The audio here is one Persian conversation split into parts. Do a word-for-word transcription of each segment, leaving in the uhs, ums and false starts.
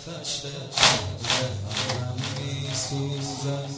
آتش حرم می سوزد،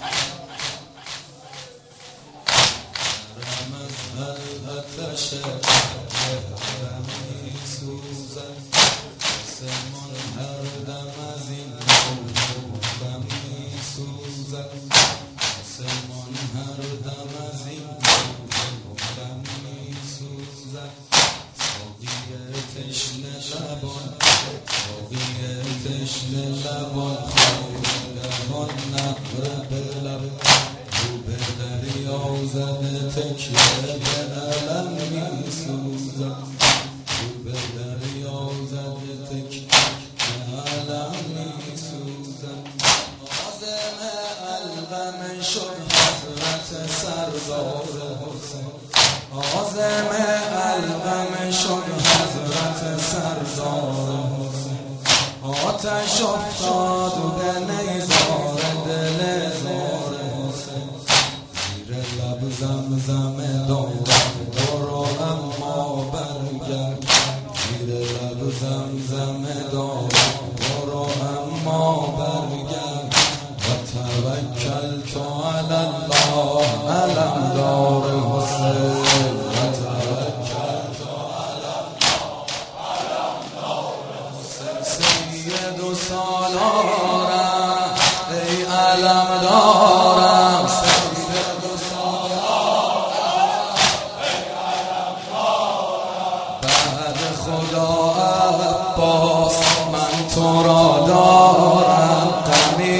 حرم از آتش حرم می سوزد، آسمان هر دم از این نورم می سوزد، آسمان هر دم از این نورم می سوزد. ساقی تشنه لبان، ساقی تشنه لبان، خواهدان نهر به لب، رو به دریا زده تکیه به علم می سوزد، رو به دریا زده تکیه به علم می سوزد. عازم القم شد حضرت سردار حسین، عازم القم شد حضرت سردار حسین، آتش افتاد به نیزار دل زار حسین، زیر لب زمزم دارم برو اما برگرد، زیر لب زمزم دارم برو اما برگرد، و توکل تو علی الله علمدار حسین، و توکل تو علی الله علمدار حسین. سید و سالارم ای علمدارم، سید و سالارم ای علمدارم، بعد خدا عباس من تو را دارم، غمی